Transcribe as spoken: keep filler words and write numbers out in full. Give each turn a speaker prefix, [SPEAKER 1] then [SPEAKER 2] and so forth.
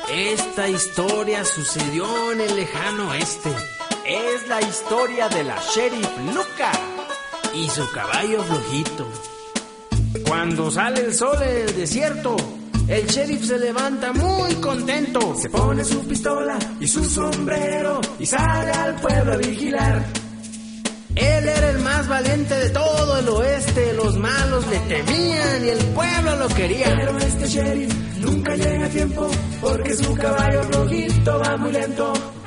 [SPEAKER 1] Esta historia sucedió en el lejano oeste.
[SPEAKER 2] Es la historia de la Sheriff Luca
[SPEAKER 1] y su caballo flojito. Cuando sale el sol en el desierto, el sheriff se levanta muy contento.
[SPEAKER 2] Se pone su pistola y su sombrero y sale al pueblo a vigilar.
[SPEAKER 1] Él era el más valiente de todo el oeste. Los malos le temían y el pueblo lo quería.
[SPEAKER 2] Pero este sheriff nunca llega a tiempo porque su caballo flojito va muy lento.